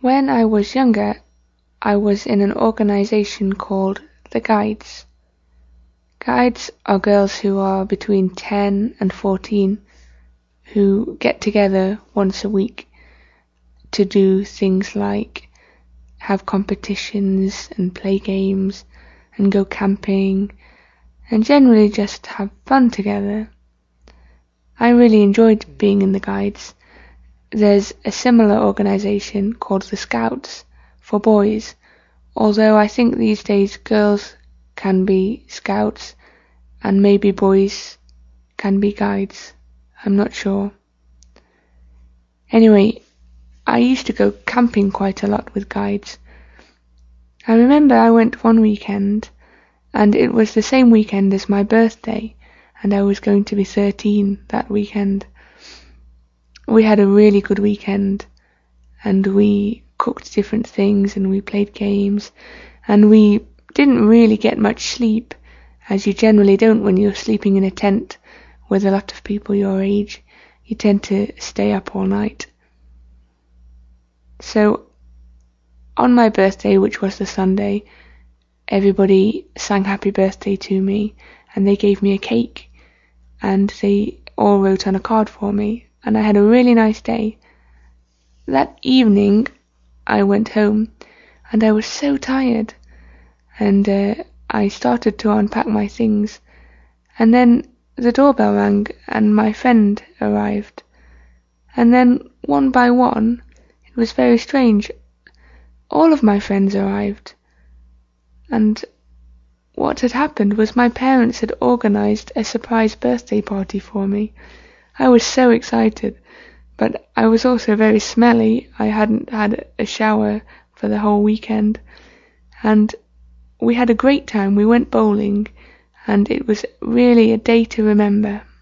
When I was younger, I was in an organisation called the Guides. Guides are girls who are between 10 and 14 who get together once a week to do things like have competitions and play games and go camping and generally just have fun together. I really enjoyed being in the Guides. There's a similar organisation called the Scouts for boys, although I think these days girls can be Scouts and maybe boys can be Guides. I'm not sure. Anyway, I used to go camping quite a lot with Guides. I remember I went one weekend and it was the same weekend as my birthday and I was going to be 13 that weekend. We had a really good weekend and we cooked different things and we played games and we didn't really get much sleep, as you generally don't when you're sleeping in a tent with a lot of people your age. You tend to stay up all night. So on my birthday, which was the Sunday, everybody sang happy birthday to me and they gave me a cake and they all wrote on a card for me and I had a really nice day. That evening I went home and I was so tired and I started to unpack my things and then the doorbell rang and my friend arrived, and then one by one, it was very strange, all of my friends arrived, and what had happened was my parents had organised a surprise birthday party for me. I was so excited, but I was also very smelly. I hadn't had a shower for the whole weekend, and we had a great time. We went bowling and it was really a day to remember.